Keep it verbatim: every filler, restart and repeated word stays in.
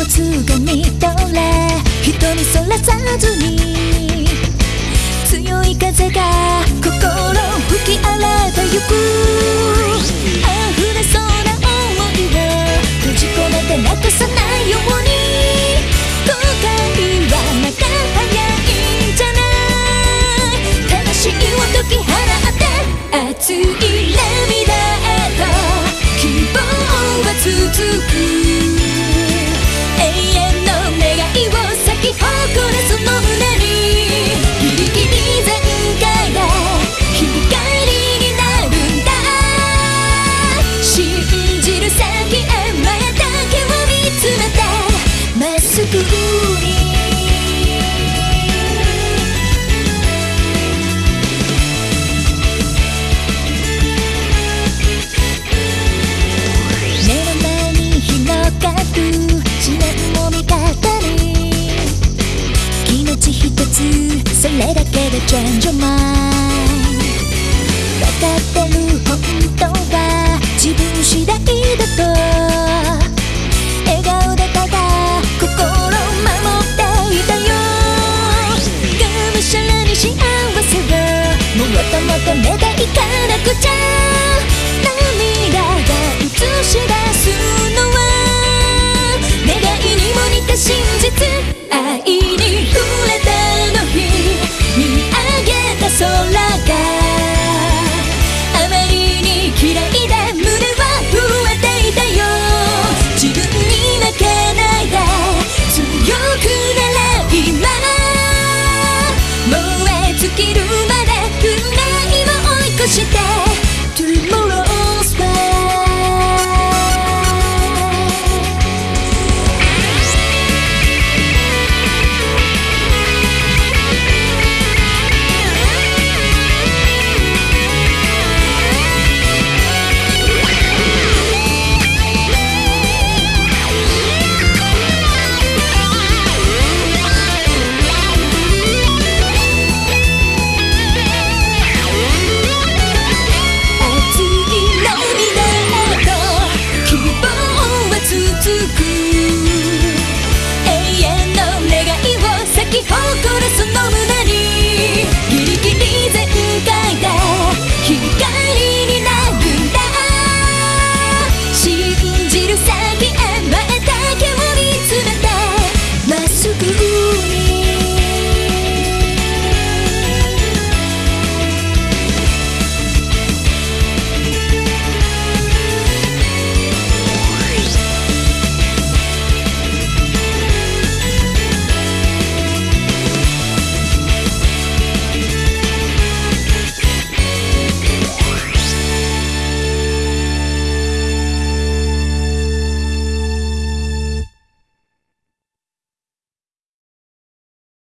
つがみとれ人にそらさずに強い風が心吹き荒れてゆく溢れそうな想いを閉じ込めてなくさないように後悔はまだ早いんじゃない魂を解き放って熱い涙へと希望は続くそれだけで Change your mind 分かってる本当は自分次第だと